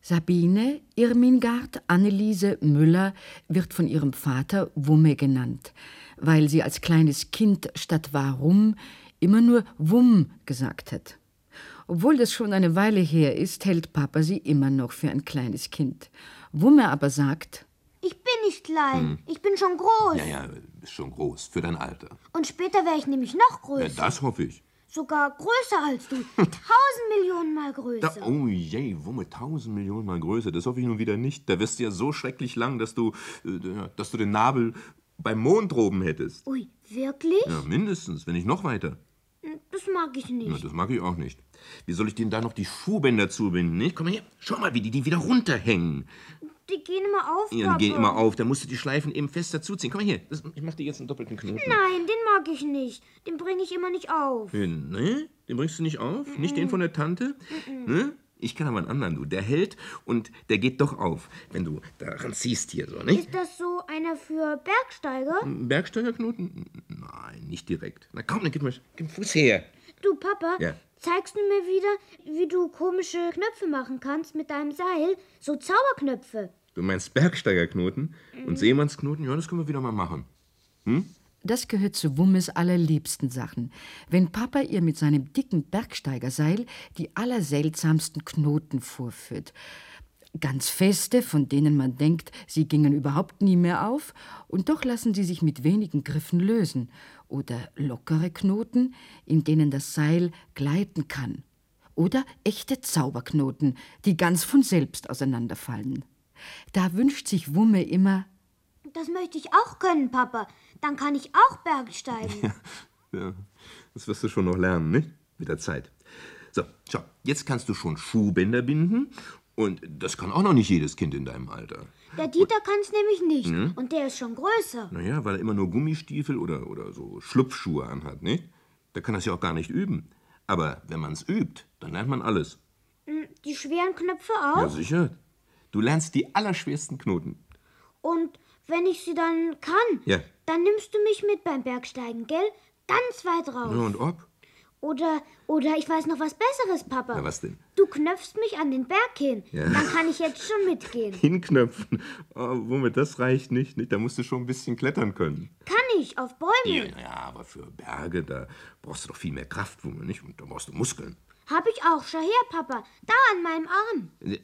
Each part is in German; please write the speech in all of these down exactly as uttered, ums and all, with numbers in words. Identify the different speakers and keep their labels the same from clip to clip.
Speaker 1: Sabine Irmingard Anneliese Müller wird von ihrem Vater Wumme genannt, weil sie als kleines Kind statt Warum immer nur Wumm gesagt hat. Obwohl das schon eine Weile her ist, hält Papa sie immer noch für ein kleines Kind. Wumme aber sagt:
Speaker 2: Ich bin nicht klein, hm. ich bin schon groß.
Speaker 3: Ja, ja, bist schon groß, für dein Alter.
Speaker 2: Und später wäre ich nämlich noch größer.
Speaker 3: Ja, das hoffe ich.
Speaker 2: Sogar größer als du. Tausend Millionen Mal größer.
Speaker 3: Da, oh je, Wumme, tausend Millionen Mal größer. Das hoffe ich nun wieder nicht. Da wirst du ja so schrecklich lang, dass du, äh, dass du den Nabel beim Mond droben hättest.
Speaker 2: Ui, wirklich?
Speaker 3: Ja, mindestens, wenn nicht noch weiter.
Speaker 2: Das mag ich nicht.
Speaker 3: Ja, das mag ich auch nicht. Wie soll ich denen da noch die Schuhbänder zubinden? Nicht? Komm mal her, schau mal, wie die, die wieder runterhängen.
Speaker 2: Die gehen immer auf,
Speaker 3: Ja, die gehen immer auf. Da musst du die Schleifen eben fester zuziehen. Komm mal her, das, ich mach dir jetzt einen doppelten Knoten.
Speaker 2: Nein, den mag ich nicht. Den bringe ich immer nicht auf.
Speaker 3: Ne? Den bringst du nicht auf? Mm-mm. Nicht den von der Tante? Ne? Ich kann aber einen anderen, du. Der hält und der geht doch auf, wenn du daran ziehst hier so, nicht?
Speaker 2: Ist das so einer für Bergsteiger?
Speaker 3: Bergsteigerknoten? Nein, nicht direkt. Na komm, dann gib mir gib den Fuß her.
Speaker 2: Du, Papa,
Speaker 3: ja.
Speaker 2: zeigst du mir wieder, wie du komische Knöpfe machen kannst mit deinem Seil? So Zauberknöpfe.
Speaker 3: Du meinst Bergsteigerknoten? Mhm. Und Seemannsknoten? Ja, das können wir wieder mal machen. Hm?
Speaker 1: Das gehört zu Wummes allerliebsten Sachen. Wenn Papa ihr mit seinem dicken Bergsteigerseil die allerseltsamsten Knoten vorführt. Ganz feste, von denen man denkt, sie gingen überhaupt nie mehr auf, und doch lassen sie sich mit wenigen Griffen lösen. Oder lockere Knoten, in denen das Seil gleiten kann. Oder echte Zauberknoten, die ganz von selbst auseinanderfallen. Da wünscht sich Wumme immer:
Speaker 2: Das möchte ich auch können, Papa. Dann kann ich auch Bergsteigen.
Speaker 3: Ja, ja, das wirst du schon noch lernen, nicht? Mit der Zeit. So, schau, jetzt kannst du schon Schuhbänder binden. Und das kann auch noch nicht jedes Kind in deinem Alter.
Speaker 2: Der Dieter kann es nämlich nicht. Hm? Und der ist schon größer.
Speaker 3: Naja, weil er immer nur Gummistiefel oder, oder so Schlupfschuhe anhat, nicht? Da kann er es ja auch gar nicht üben. Aber wenn man es übt, dann lernt man alles.
Speaker 2: Die schweren Knöpfe auch?
Speaker 3: Ja, sicher. Du lernst die allerschwersten Knoten.
Speaker 2: Und wenn ich sie dann kann,
Speaker 3: ja.
Speaker 2: dann nimmst du mich mit beim Bergsteigen, gell? Ganz weit raus.
Speaker 3: Ja, und ob?
Speaker 2: Oder, oder ich weiß noch was Besseres, Papa.
Speaker 3: Na, was denn?
Speaker 2: Du knöpfst mich an den Berg hin.
Speaker 3: Ja.
Speaker 2: Dann kann ich jetzt schon mitgehen.
Speaker 3: Hinknöpfen? Oh, womit, das reicht nicht, nicht. Da musst du schon ein bisschen klettern können.
Speaker 2: Kann ich, auf Bäume.
Speaker 3: Ja, ja, aber für Berge, da brauchst du doch viel mehr Kraft, Wumme, nicht? Und da brauchst du Muskeln.
Speaker 2: Hab ich auch. Schau her, Papa. Da an meinem Arm.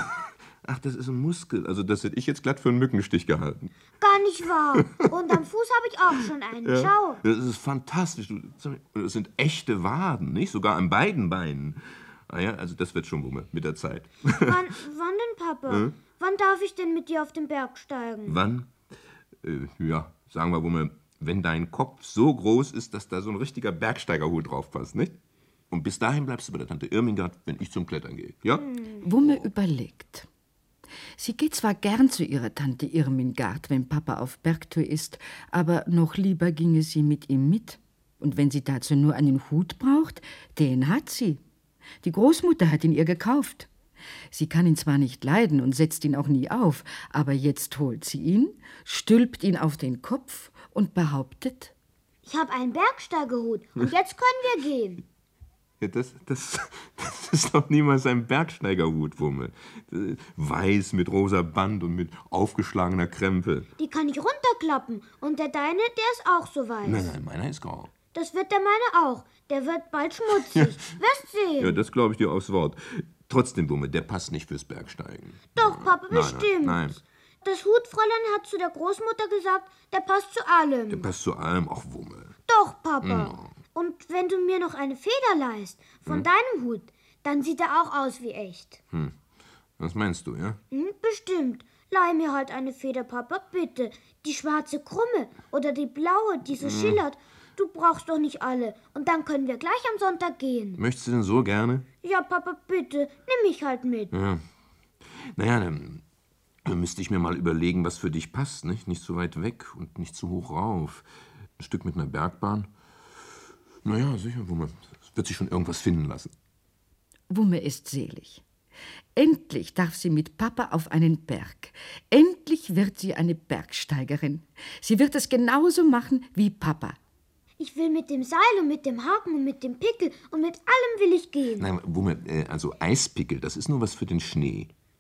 Speaker 3: Ach, das ist ein Muskel. Also das hätte ich jetzt glatt für einen Mückenstich gehalten.
Speaker 2: Gar nicht wahr. Und am Fuß habe ich auch schon einen.
Speaker 3: Ja.
Speaker 2: Schau.
Speaker 3: Das ist fantastisch. Das sind echte Waden, nicht? Sogar an beiden Beinen. Ah ja, also das wird schon, Wumme, mit der Zeit.
Speaker 2: Wann, wann denn, Papa? Hm? Wann darf ich denn mit dir auf den Berg steigen?
Speaker 3: Wann? Äh, ja, sagen wir, Wumme, wenn dein Kopf so groß ist, dass da so ein richtiger Bergsteigerhut drauf passt, nicht? Und bis dahin bleibst du bei der Tante Irmingard, wenn ich zum Klettern gehe, ja?
Speaker 1: Hm. Wumme überlegt. Sie geht zwar gern zu ihrer Tante Irmingard, wenn Papa auf Bergtour ist, aber noch lieber ginge sie mit ihm mit. Und wenn sie dazu nur einen Hut braucht, den hat sie. Die Großmutter hat ihn ihr gekauft. Sie kann ihn zwar nicht leiden und setzt ihn auch nie auf, aber jetzt holt sie ihn, stülpt ihn auf den Kopf und behauptet:
Speaker 2: Ich habe einen Bergsteigerhut und jetzt können wir gehen.
Speaker 3: Ja, das, das, das ist doch niemals ein Bergsteigerhut, Wumme. Weiß mit rosa Band und mit aufgeschlagener Krempe.
Speaker 2: Die kann ich runterklappen. Und der deine, der ist auch so weiß.
Speaker 3: Nein, nein, meiner ist grau.
Speaker 2: Das wird der meine auch. Der wird bald schmutzig. Ja. Wirst sehen.
Speaker 3: Ja, das glaube ich dir aufs Wort. Trotzdem, Wumme, der passt nicht fürs Bergsteigen.
Speaker 2: Doch, Papa,
Speaker 3: nein,
Speaker 2: bestimmt.
Speaker 3: Nein, nein.
Speaker 2: Das Hutfräulein hat zu der Großmutter gesagt, der passt zu allem.
Speaker 3: Der passt zu allem, auch Wumme.
Speaker 2: Doch, Papa.
Speaker 3: No.
Speaker 2: Und wenn du mir noch eine Feder leihst von hm? deinem Hut, dann sieht er auch aus wie echt.
Speaker 3: Hm. Was meinst du, ja?
Speaker 2: Hm, bestimmt. Leih mir halt eine Feder, Papa, bitte. Die schwarze Krumme oder die blaue, die so hm. schillert. Du brauchst doch nicht alle. Und dann können wir gleich am Sonntag gehen.
Speaker 3: Möchtest du denn so gerne?
Speaker 2: Ja, Papa, bitte. Nimm mich halt mit.
Speaker 3: Ja. Naja, dann, dann müsste ich mir mal überlegen, was für dich passt, nicht? Nicht so weit weg und nicht zu hoch rauf. Ein Stück mit einer Bergbahn. Naja, sicher, Wumme. Es wird sich schon irgendwas finden lassen.
Speaker 1: Wumme ist selig. Endlich darf sie mit Papa auf einen Berg. Endlich wird sie eine Bergsteigerin. Sie wird es genauso machen wie Papa.
Speaker 2: Ich will mit dem Seil und mit dem Haken und mit dem Pickel und mit allem will ich gehen.
Speaker 3: Nein, Wumme, also Eispickel, das ist nur was für den Schnee.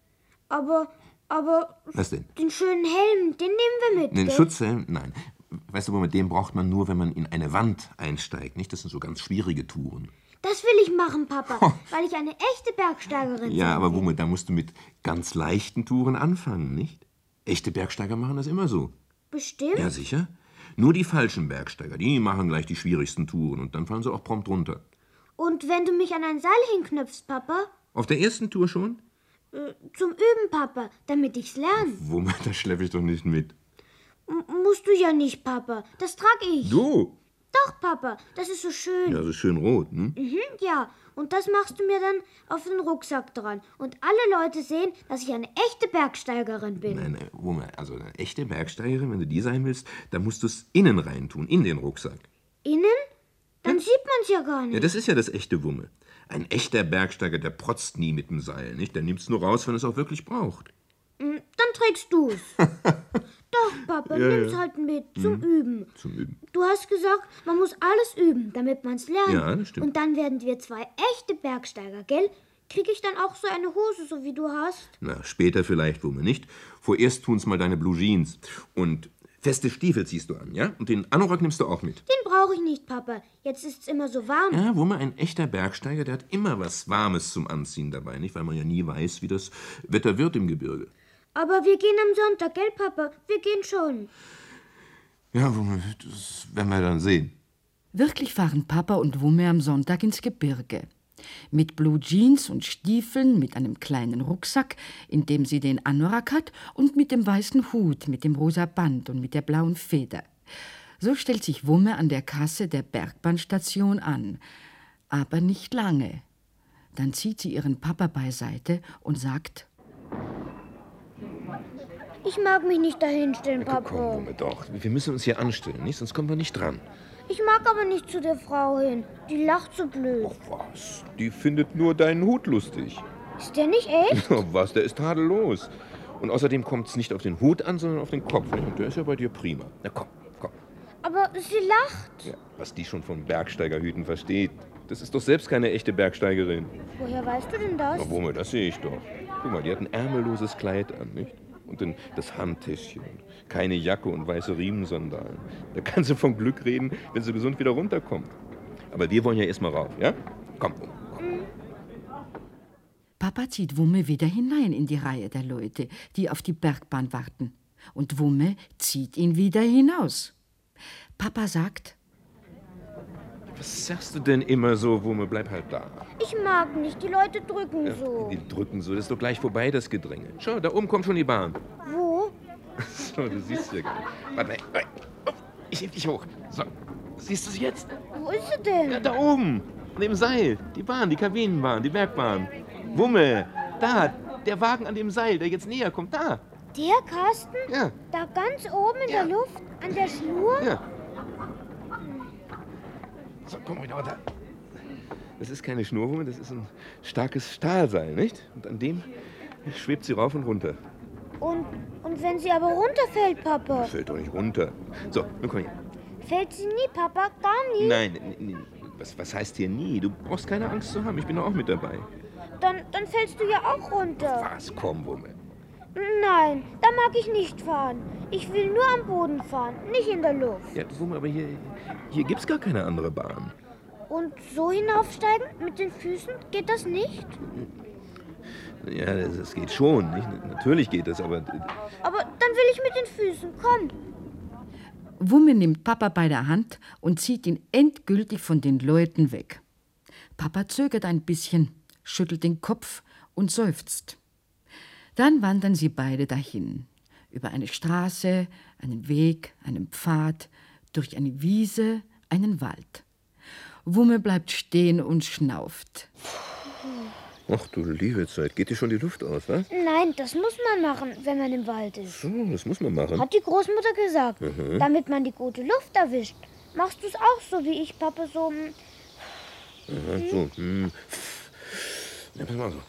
Speaker 2: Aber, aber...
Speaker 3: Was denn?
Speaker 2: Den schönen Helm, den nehmen wir mit,
Speaker 3: Den
Speaker 2: gell?
Speaker 3: Schutzhelm? Nein. Weißt du, mit dem braucht man nur, wenn man in eine Wand einsteigt, nicht? Das sind so ganz schwierige Touren.
Speaker 2: Das will ich machen, Papa, weil ich eine echte Bergsteigerin bin.
Speaker 3: Ja, aber womit? Da musst du mit ganz leichten Touren anfangen, nicht? Echte Bergsteiger machen das immer so.
Speaker 2: Bestimmt?
Speaker 3: Ja, sicher. Nur die falschen Bergsteiger, die machen gleich die schwierigsten Touren und dann fallen sie auch prompt runter.
Speaker 2: Und wenn du mich an ein Seil hinknüpfst, Papa?
Speaker 3: Auf der ersten Tour schon?
Speaker 2: Äh, zum Üben, Papa, damit ich's lerne.
Speaker 3: Womit? Das schleppe ich doch nicht mit.
Speaker 2: M musst du ja nicht, Papa. Das trag ich.
Speaker 3: Du?
Speaker 2: Doch, Papa, das ist so schön.
Speaker 3: Ja, das ist schön rot, ne?
Speaker 2: Mhm, ja, und das machst du mir dann auf den Rucksack dran. Und alle Leute sehen, dass ich eine echte Bergsteigerin bin.
Speaker 3: Nein, nein, Moment. Also eine echte Bergsteigerin, wenn du die sein willst, dann musst du es innen reintun, in den Rucksack.
Speaker 2: Innen? Dann sieht man's ja gar nicht.
Speaker 3: Ja, das ist ja das echte Wumme. Ein echter Bergsteiger, der protzt nie mit dem Seil, nicht? Der nimmt's nur raus, wenn es auch wirklich braucht.
Speaker 2: Mm, Dann trägst du's. Doch, Papa,
Speaker 3: Ja,
Speaker 2: nimm's
Speaker 3: ja.
Speaker 2: halt mit zum Üben.
Speaker 3: Zum Üben.
Speaker 2: Du hast gesagt, man muss alles üben, damit man's lernt.
Speaker 3: Ja, das stimmt.
Speaker 2: Und dann werden wir zwei echte Bergsteiger, gell? Krieg ich dann auch so eine Hose, so wie du hast?
Speaker 3: Na, später vielleicht, Wumme, nicht? Vorerst tun's mal deine Blue Jeans. Und feste Stiefel ziehst du an, ja? Und den Anorak nimmst du auch mit.
Speaker 2: Den brauche ich nicht, Papa. Jetzt ist's immer so warm.
Speaker 3: Ja, Wumme, ein echter Bergsteiger, der hat immer was Warmes zum Anziehen dabei, nicht? Weil man ja nie weiß, wie das Wetter wird im Gebirge.
Speaker 2: Aber wir gehen am Sonntag, gell, Papa? Wir gehen schon.
Speaker 3: Ja, Wumme, das werden wir dann sehen.
Speaker 1: Wirklich fahren Papa und Wumme am Sonntag ins Gebirge. Mit Blue Jeans und Stiefeln, mit einem kleinen Rucksack, in dem sie den Anorak hat, und mit dem weißen Hut, mit dem rosa Band und mit der blauen Feder. So stellt sich Wumme an der Kasse der Bergbahnstation an. Aber nicht lange. Dann zieht sie ihren Papa beiseite und sagt:
Speaker 2: Ich mag mich nicht dahinstellen,
Speaker 3: Komm,
Speaker 2: Papa.
Speaker 3: Wumme, doch. Wir müssen uns hier anstellen, nicht? Sonst kommen wir nicht dran.
Speaker 2: Ich mag aber nicht zu der Frau hin. Die lacht so blöd.
Speaker 3: Was? Die findet nur deinen Hut lustig.
Speaker 2: Ist der nicht echt?
Speaker 3: Was? Der ist tadellos. Und außerdem kommt es nicht auf den Hut an, sondern auf den Kopf. Nicht? Und der ist ja bei dir prima. Na komm, komm.
Speaker 2: Aber sie lacht.
Speaker 3: Ja, was die schon von Bergsteigerhüten versteht. Das ist doch selbst keine echte Bergsteigerin.
Speaker 2: Woher weißt du denn das?
Speaker 3: Na, Wumme, das sehe ich doch. Guck mal, die hat ein ärmelloses Kleid an, nicht? Und dann das Handtäschchen. Keine Jacke und weiße Riemensandalen. Da kann sie von Glück reden, wenn sie gesund wieder runterkommt. Aber wir wollen ja erst mal rauf, ja? Komm, Wumme, komm.
Speaker 1: Papa zieht Wumme wieder hinein in die Reihe der Leute, die auf die Bergbahn warten. Und Wumme zieht ihn wieder hinaus. Papa sagt:
Speaker 3: Was sagst du denn immer so, Wumme? Bleib halt da.
Speaker 2: Ich mag nicht. Die Leute drücken so.
Speaker 3: Die drücken so, das ist doch gleich vorbei, das Gedränge. Schau, da oben kommt schon die Bahn.
Speaker 2: Wo?
Speaker 3: So, du siehst ja gar nicht. Warte, nein, nein. Oh, ich heb dich hoch. So, siehst du es jetzt?
Speaker 2: Wo ist sie denn?
Speaker 3: Ja, da oben, an dem Seil. Die Bahn, die Kabinenbahn, die Bergbahn. Wumme, da, der Wagen an dem Seil, der jetzt näher kommt, da.
Speaker 2: Der Kasten?
Speaker 3: Ja,
Speaker 2: Da ganz oben in
Speaker 3: Ja.
Speaker 2: der Luft? An der Schnur?
Speaker 3: ja. So, komm mal da. Das ist keine Schnurwumme, das ist ein starkes Stahlseil, nicht? Und an dem schwebt sie rauf und runter.
Speaker 2: Und, und wenn sie aber runterfällt, Papa?
Speaker 3: Fällt doch nicht runter. So, nun komm her.
Speaker 2: Fällt sie nie, Papa? Gar nie?
Speaker 3: Nein, n- n- was, was heißt hier nie? Du brauchst keine Angst zu haben, ich bin doch auch mit dabei.
Speaker 2: Dann, dann fällst du ja auch runter.
Speaker 3: Was, komm, Wumme.
Speaker 2: Nein, da mag ich nicht fahren. Ich will nur am Boden fahren, nicht in der Luft.
Speaker 3: Ja, Wumme, aber hier, hier gibt's gar keine andere Bahn.
Speaker 2: Und so hinaufsteigen mit den Füßen, geht das nicht?
Speaker 3: Ja, das, das geht schon, nicht? Natürlich geht das, aber...
Speaker 2: Aber dann will ich mit den Füßen, komm.
Speaker 1: Wumme nimmt Papa bei der Hand und zieht ihn endgültig von den Leuten weg. Papa zögert ein bisschen, schüttelt den Kopf und seufzt. Dann wandern sie beide dahin, über eine Straße, einen Weg, einen Pfad, durch eine Wiese, einen Wald. Wumme bleibt stehen und schnauft.
Speaker 3: Ach du liebe Zeit, geht dir schon die Luft aus, was?
Speaker 2: Nein, das muss man machen, wenn man im Wald ist.
Speaker 3: So, das muss man machen.
Speaker 2: Hat die Großmutter gesagt,
Speaker 3: Mhm.
Speaker 2: damit man die gute Luft erwischt. Machst du es auch so wie ich, Papa, so? hm,
Speaker 3: Aha, so, hm. Ja, pass mal so.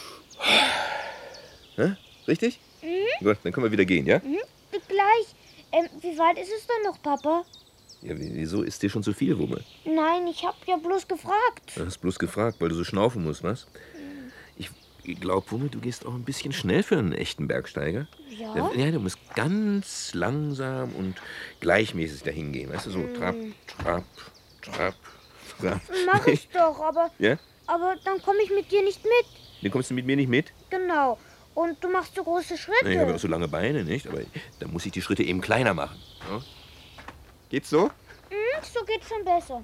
Speaker 3: Hä? Richtig? Mhm. Gut, dann können wir wieder gehen, ja?
Speaker 2: Hm? Gleich. Ähm, wie weit ist es denn noch, Papa?
Speaker 3: Ja, wieso ist dir schon zu viel, Wumme?
Speaker 2: Nein, ich hab ja bloß gefragt.
Speaker 3: Du hast bloß gefragt, weil du so schnaufen musst, was? Ich ich glaube, Wumme, du gehst auch ein bisschen schnell für einen echten Bergsteiger.
Speaker 2: Ja?
Speaker 3: Ja, du musst ganz langsam und gleichmäßig dahin gehen. Weißt du, so trapp, trapp, trapp, trapp.
Speaker 2: Mach ich doch, aber,
Speaker 3: Ja?
Speaker 2: aber dann komme ich mit dir nicht mit.
Speaker 3: Dann kommst du mit mir nicht mit?
Speaker 2: Genau. Und du machst so große Schritte.
Speaker 3: Na, ich habe ja auch so lange Beine, nicht? Aber dann muss ich die Schritte eben kleiner machen. Ja? Geht's so?
Speaker 2: Hm, so geht's schon besser.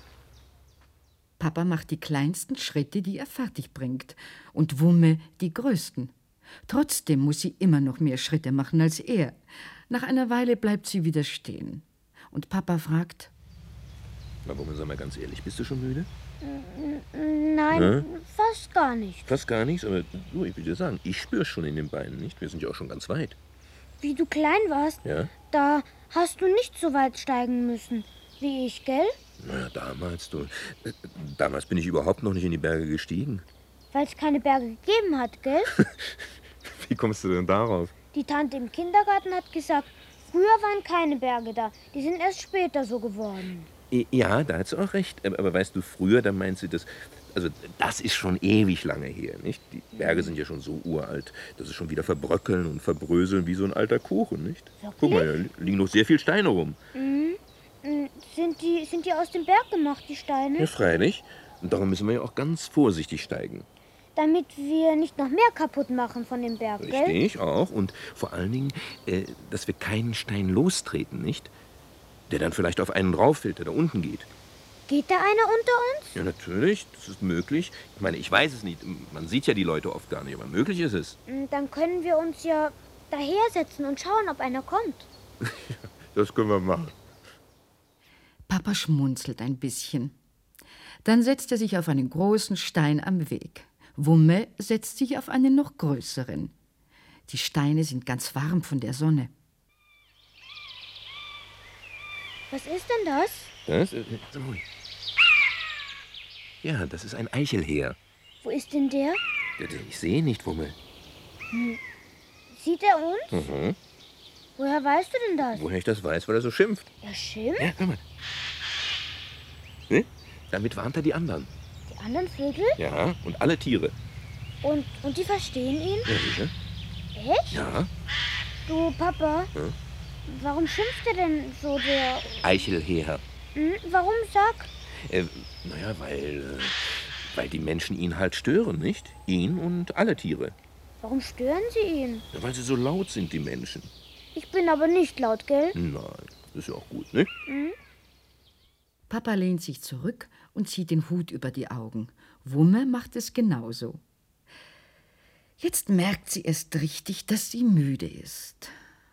Speaker 1: Papa macht die kleinsten Schritte, die er fertig bringt, und Wumme die größten. Trotzdem muss sie immer noch mehr Schritte machen als er. Nach einer Weile bleibt sie wieder stehen. Und Papa fragt:
Speaker 3: Na, Wumme, sag mal ganz ehrlich, bist du schon müde?
Speaker 2: Nein,
Speaker 3: Hä?
Speaker 2: fast gar nicht.
Speaker 3: Fast gar nichts, aber du, ich will dir sagen, ich spüre schon in den Beinen, nicht? Wir sind ja auch schon ganz weit.
Speaker 2: Wie du klein warst,
Speaker 3: Ja?
Speaker 2: da hast du nicht so weit steigen müssen wie ich, gell?
Speaker 3: Na, damals, du. äh, Damals bin ich überhaupt noch nicht in die Berge gestiegen.
Speaker 2: Weil es keine Berge gegeben hat, gell?
Speaker 3: Wie kommst du denn darauf?
Speaker 2: Die Tante im Kindergarten hat gesagt, früher waren keine Berge da. Die sind erst später so geworden.
Speaker 3: I- Ja, da hat sie auch recht. Aber, aber weißt du, früher, da meint sie das. Also, das ist schon ewig lange her, nicht? Die Berge sind ja schon so uralt, dass sie schon wieder verbröckeln und verbröseln wie so ein alter Kuchen, nicht?
Speaker 2: Wirklich?
Speaker 3: Guck mal, da liegen noch sehr viele Steine rum.
Speaker 2: Hm, Sind die, sind die aus dem Berg gemacht, die Steine?
Speaker 3: Ja, freilich. Und darum müssen wir ja auch ganz vorsichtig steigen.
Speaker 2: Damit wir nicht noch mehr kaputt machen von dem Berg, gell?
Speaker 3: Richtig, auch. Und vor allen Dingen, äh, dass wir keinen Stein lostreten, nicht? Der dann vielleicht auf einen drauf fällt, der da unten geht.
Speaker 2: Geht da einer unter uns?
Speaker 3: Ja, natürlich, das ist möglich. Ich meine, ich weiß es nicht. Man sieht ja die Leute oft gar nicht, aber möglich ist es.
Speaker 2: Hm, Dann können wir uns ja dahersetzen und schauen, ob einer kommt.
Speaker 3: Das können wir machen.
Speaker 1: Papa schmunzelt ein bisschen. Dann setzt er sich auf einen großen Stein am Weg. Wumme setzt sich auf einen noch größeren. Die Steine sind ganz warm von der Sonne.
Speaker 2: Was ist denn das?
Speaker 3: Das? äh, so. Ja, das ist ein Eichelheer.
Speaker 2: Wo ist denn der?
Speaker 3: Ich sehe nicht, Wumme.
Speaker 2: Sieht er uns?
Speaker 3: Mhm.
Speaker 2: Woher weißt du denn das?
Speaker 3: Woher ich das weiß, weil er so schimpft.
Speaker 2: Er schimpft?
Speaker 3: Ja, hör mal. Ne? Damit warnt er die anderen.
Speaker 2: Die anderen Vögel?
Speaker 3: Ja, und alle Tiere.
Speaker 2: Und, und die verstehen ihn?
Speaker 3: Ja, sicher.
Speaker 2: Echt?
Speaker 3: Ja.
Speaker 2: Du, Papa,
Speaker 3: Ja?
Speaker 2: warum schimpft er denn so, der...
Speaker 3: Eichelheer.
Speaker 2: Hm, warum sag?
Speaker 3: Äh, naja, weil, äh, weil die Menschen ihn halt stören, nicht? Ihn und alle Tiere.
Speaker 2: Warum stören sie ihn?
Speaker 3: Ja, weil sie so laut sind, die Menschen.
Speaker 2: Ich bin aber nicht laut, gell?
Speaker 3: Nein, ist ja auch gut, ne?
Speaker 1: Papa lehnt sich zurück und zieht den Hut über die Augen. Wumme macht es genauso. Jetzt merkt sie erst richtig, dass sie müde ist.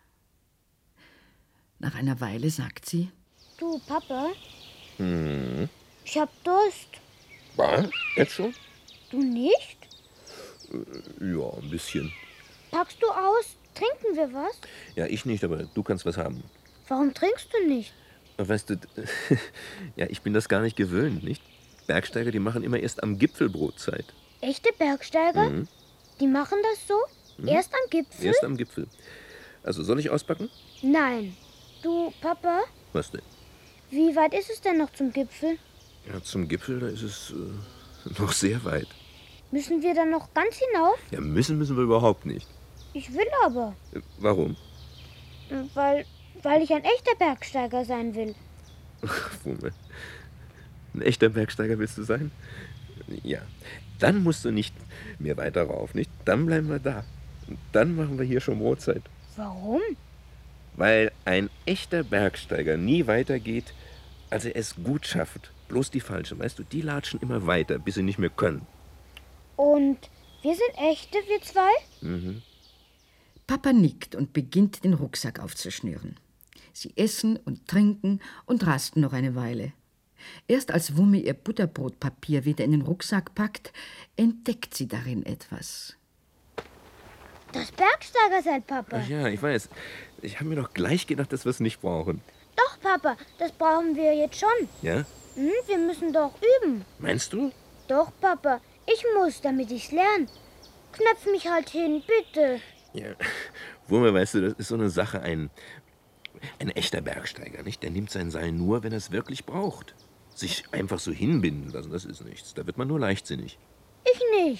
Speaker 1: Nach einer Weile sagt sie:
Speaker 2: Du, Papa,
Speaker 3: Hm.
Speaker 2: ich hab Durst.
Speaker 3: Was? Jetzt schon?
Speaker 2: Du nicht?
Speaker 3: Ja, ein bisschen.
Speaker 2: Packst du aus? Trinken wir was?
Speaker 3: Ja, ich nicht, aber du kannst was haben.
Speaker 2: Warum trinkst du nicht?
Speaker 3: Weißt du, ja, ich bin das gar nicht gewöhnt, nicht? Bergsteiger, die machen immer erst am Gipfel Brotzeit.
Speaker 2: Echte Bergsteiger?
Speaker 3: Mhm.
Speaker 2: Die machen das so? Erst am Gipfel?
Speaker 3: Erst am Gipfel. Also, soll ich auspacken?
Speaker 2: Nein. Du, Papa,
Speaker 3: Was denn?
Speaker 2: wie weit ist es denn noch zum Gipfel?
Speaker 3: Ja, zum Gipfel, da ist es äh, noch sehr weit.
Speaker 2: Müssen wir dann noch ganz hinauf?
Speaker 3: Ja, müssen müssen wir überhaupt nicht.
Speaker 2: Ich will aber.
Speaker 3: Äh, Warum?
Speaker 2: Weil, weil ich ein echter Bergsteiger sein will.
Speaker 3: Wumme. Ein echter Bergsteiger willst du sein? Ja. Dann musst du nicht mehr weiter rauf, nicht? Dann bleiben wir da. Und dann machen wir hier schon Brotzeit.
Speaker 2: Warum?
Speaker 3: Weil ein echter Bergsteiger nie weitergeht, als er es gut schafft. Bloß die Falschen, weißt du, die latschen immer weiter, bis sie nicht mehr können.
Speaker 2: Und wir sind echte, wir zwei?
Speaker 3: Mhm.
Speaker 1: Papa nickt und beginnt, den Rucksack aufzuschnüren. Sie essen und trinken und rasten noch eine Weile. Erst als Wumme ihr Butterbrotpapier wieder in den Rucksack packt, entdeckt sie darin etwas.
Speaker 2: Das Bergsteigerseil, Papa.
Speaker 3: Ach ja, ich weiß. Ich habe mir doch gleich gedacht, dass wir es nicht brauchen.
Speaker 2: Doch, Papa, das brauchen wir jetzt schon.
Speaker 3: Ja?
Speaker 2: Hm, wir müssen doch üben.
Speaker 3: Meinst du?
Speaker 2: Doch, Papa, ich muss, damit ich's lerne. Knöpf mich halt hin, bitte.
Speaker 3: Ja. Wumme, weißt du, das ist so eine Sache, ein, ein echter Bergsteiger, nicht? Der nimmt sein Seil nur, wenn er es wirklich braucht. Sich einfach so hinbinden lassen, das ist nichts. Da wird man nur leichtsinnig.
Speaker 2: Ich nicht.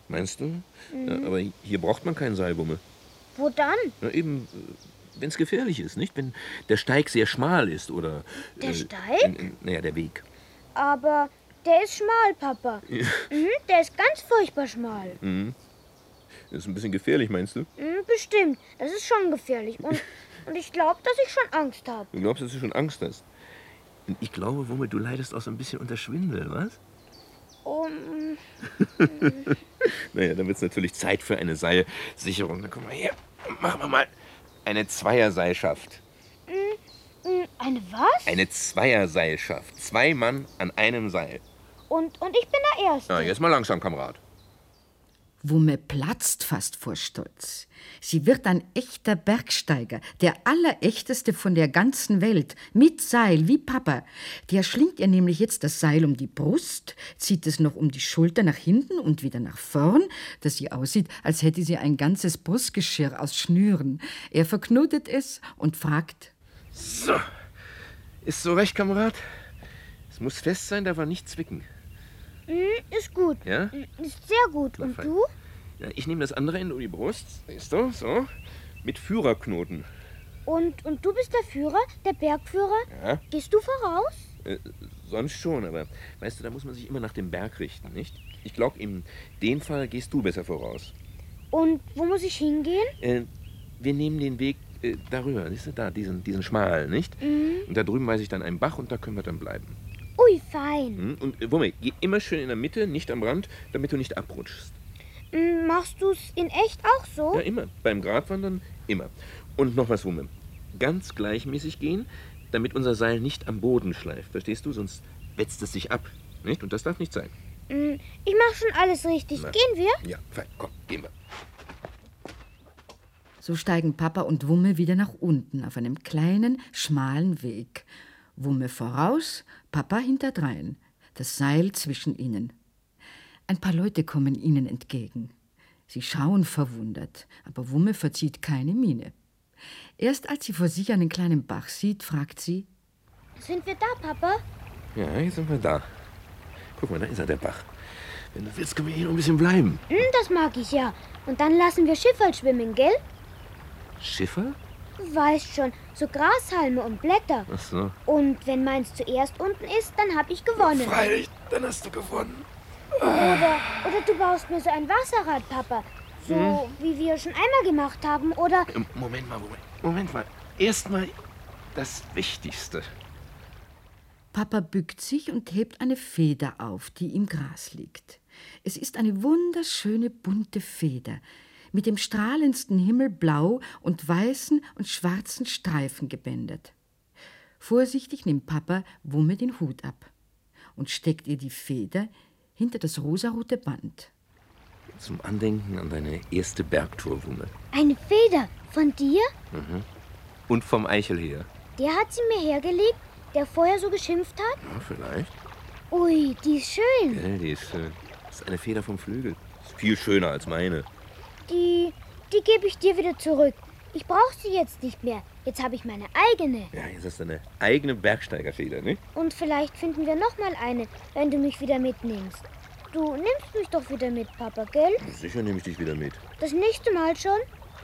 Speaker 3: Meinst du? Mhm. Ja, aber hier braucht man kein Seil, Wumme.
Speaker 2: Wo dann?
Speaker 3: Na, eben, wenn es gefährlich ist, nicht? Wenn der Steig sehr schmal ist oder...
Speaker 2: Der
Speaker 3: äh,
Speaker 2: Steig?
Speaker 3: In, in, naja, der Weg.
Speaker 2: Aber der ist schmal, Papa. Ja. Mhm, der ist ganz furchtbar schmal.
Speaker 3: Mhm. Das ist ein bisschen gefährlich, meinst du?
Speaker 2: Mhm, bestimmt. Das ist schon gefährlich. Und, und ich glaube, dass ich schon Angst habe.
Speaker 3: Du glaubst, dass du schon Angst hast? Und ich glaube, Wumme, du leidest auch so ein bisschen unter Schwindel, was?
Speaker 2: Um...
Speaker 3: Naja, dann wird es natürlich Zeit für eine Seilsicherung. Dann komm mal her, machen wir mal eine Zweierseilschaft.
Speaker 2: Eine was?
Speaker 3: Eine Zweierseilschaft. Zwei Mann an einem Seil.
Speaker 2: Und, und ich bin der Erste.
Speaker 3: Na, jetzt mal langsam, Kamerad.
Speaker 1: Wumme platzt fast vor Stolz. Sie wird ein echter Bergsteiger, der allerechteste von der ganzen Welt, mit Seil, wie Papa. Der schlingt ihr nämlich jetzt das Seil um die Brust, zieht es noch um die Schulter nach hinten und wieder nach vorn, dass sie aussieht, als hätte sie ein ganzes Brustgeschirr aus Schnüren. Er verknotet es und fragt:
Speaker 3: So, ist so recht, Kamerad? Es muss fest sein, darf er nicht zwicken.
Speaker 2: Mm, ist gut.
Speaker 3: Ja?
Speaker 2: Ist sehr gut. Und du?
Speaker 3: Ja, ich nehme das andere Ende um die Brust, siehst du, so, mit Führerknoten.
Speaker 2: Und, und du bist der Führer, der Bergführer?
Speaker 3: Ja.
Speaker 2: Gehst du voraus?
Speaker 3: Äh, sonst schon, aber weißt du, da muss man sich immer nach dem Berg richten, nicht? Ich glaube, in dem Fall gehst du besser voraus.
Speaker 2: Und wo muss ich hingehen?
Speaker 3: Äh, wir nehmen den Weg äh, darüber, siehst du, da, diesen, diesen schmalen, nicht?
Speaker 2: Mhm.
Speaker 3: Und da drüben weiß ich dann einen Bach und da können wir dann bleiben.
Speaker 2: Ui, fein.
Speaker 3: Mhm. Und äh, Wumme, geh immer schön in der Mitte, nicht am Rand, damit du nicht abrutschst.
Speaker 2: Mm, machst du's in echt auch so?
Speaker 3: Ja, immer. Beim Gratwandern immer. Und noch was, Wumme. Ganz gleichmäßig gehen, damit unser Seil nicht am Boden schleift. Verstehst du? Sonst wetzt es sich ab. Nicht? Und das darf nicht sein.
Speaker 2: Mm, ich mach schon alles richtig.
Speaker 3: Na.
Speaker 2: Gehen wir?
Speaker 3: Ja, fein. Komm, gehen wir.
Speaker 1: So steigen Papa und Wumme wieder nach unten auf einem kleinen, schmalen Weg. Wumme voraus, Papa hinterdrein, das Seil zwischen ihnen. Ein paar Leute kommen ihnen entgegen. Sie schauen verwundert, aber Wumme verzieht keine Miene. Erst als sie vor sich einen kleinen Bach sieht, fragt sie:
Speaker 2: Sind wir da, Papa?
Speaker 3: Ja, jetzt sind wir da. Guck mal, da ist er, der Bach. Wenn du willst, können wir hier noch ein bisschen bleiben.
Speaker 2: Mm, das mag ich ja. Und dann lassen wir Schifferl schwimmen, gell?
Speaker 3: Schiffer?
Speaker 2: Du weißt schon, so Grashalme und Blätter.
Speaker 3: Ach so.
Speaker 2: Und wenn meins zuerst unten ist, dann hab ich gewonnen.
Speaker 3: Freilich, dann hast du gewonnen.
Speaker 2: Oder, oder du baust mir so ein Wasserrad, Papa. So hm. wie wir schon einmal gemacht haben, oder...
Speaker 3: Moment mal, Moment, Moment mal. Erstmal das Wichtigste.
Speaker 1: Papa bückt sich und hebt eine Feder auf, die im Gras liegt. Es ist eine wunderschöne bunte Feder, mit dem strahlendsten Himmelblau und weißen und schwarzen Streifen gebändert. Vorsichtig nimmt Papa Wumme den Hut ab und steckt ihr die Feder hinter das rosarote Band.
Speaker 3: Zum Andenken an deine erste Bergtour, Wumme.
Speaker 2: Eine Feder von dir?
Speaker 3: Mhm. Und vom Eichelheer.
Speaker 2: Der hat sie mir hergelegt, der vorher so geschimpft hat?
Speaker 3: Ja, vielleicht.
Speaker 2: Ui, die ist schön.
Speaker 3: Ja, die ist schön. Das ist eine Feder vom Flügel. Ist viel schöner als meine.
Speaker 2: Die, die gebe ich dir wieder zurück. Ich brauche sie jetzt nicht mehr. Jetzt habe ich meine eigene.
Speaker 3: Ja, jetzt hast du eine eigene Bergsteigerfeder, nicht?
Speaker 2: Und vielleicht finden wir noch mal eine, wenn du mich wieder mitnimmst. Du nimmst mich doch wieder mit, Papa, gell?
Speaker 3: Sicher nehme ich dich wieder mit.
Speaker 2: Das nächste Mal schon?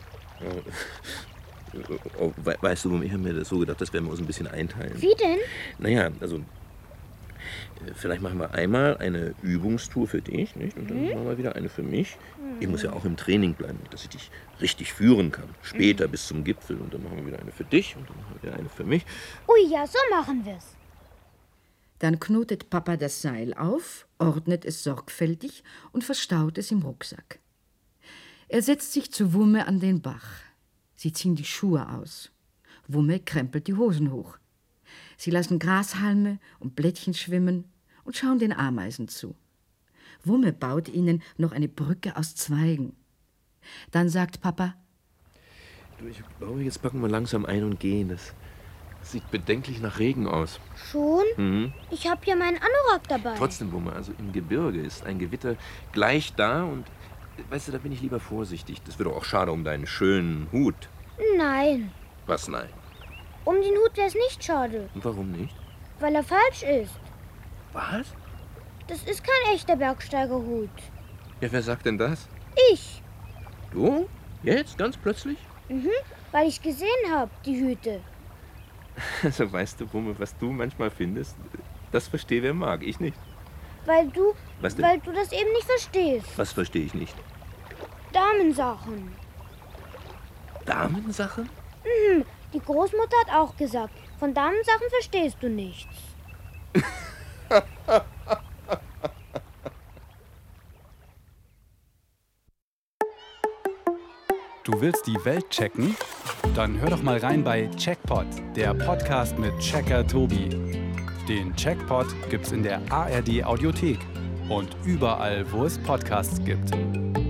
Speaker 3: Ja. Oh, we weißt du, ich habe mir das so gedacht, das werden wir uns ein bisschen einteilen.
Speaker 2: Wie denn?
Speaker 3: Naja, also vielleicht machen wir einmal eine Übungstour für dich, nicht? Und dann mhm. machen wir wieder eine für mich. Mhm. Ich muss ja auch im Training bleiben, dass ich dich richtig führen kann. Später mhm. bis zum Gipfel. Und dann machen wir wieder eine für dich und dann machen wir wieder eine für mich.
Speaker 2: Ui, ja, so machen wir's.
Speaker 1: Dann knotet Papa das Seil auf, ordnet es sorgfältig und verstaut es im Rucksack. Er setzt sich zu Wumme an den Bach. Sie ziehen die Schuhe aus. Wumme krempelt die Hosen hoch. Sie lassen Grashalme und Blättchen schwimmen und schauen den Ameisen zu. Wumme baut ihnen noch eine Brücke aus Zweigen. Dann sagt Papa:
Speaker 3: Du, ich glaube, jetzt packen wir langsam ein und gehen. Das sieht bedenklich nach Regen aus.
Speaker 2: Schon?
Speaker 3: Mhm.
Speaker 2: Ich habe ja meinen Anorak dabei.
Speaker 3: Trotzdem, Wumme, also im Gebirge ist ein Gewitter gleich da und, weißt du, da bin ich lieber vorsichtig. Das wird doch auch schade um deinen schönen Hut.
Speaker 2: Nein.
Speaker 3: Was nein?
Speaker 2: Um den Hut wäre es nicht schade.
Speaker 3: Und warum nicht?
Speaker 2: Weil er falsch ist.
Speaker 3: Was?
Speaker 2: Das ist kein echter Bergsteigerhut.
Speaker 3: Ja, wer sagt denn das?
Speaker 2: Ich.
Speaker 3: Du? Jetzt? Ganz plötzlich?
Speaker 2: Mhm, weil ich gesehen habe, die Hüte.
Speaker 3: Also weißt du, Wumme, was du manchmal findest, das verstehe wer mag, ich nicht.
Speaker 2: Weil du,
Speaker 3: Was denn?
Speaker 2: weil du das eben nicht verstehst.
Speaker 3: Was verstehe ich nicht?
Speaker 2: Damensachen.
Speaker 3: Damensachen?
Speaker 2: Mhm, die Großmutter hat auch gesagt, von Damensachen verstehst du nichts.
Speaker 4: Du willst die Welt checken? Dann hör doch mal rein bei Checkpot, der Podcast mit Checker Tobi. Den Checkpot gibt's in der A R D Audiothek und überall, wo es Podcasts gibt.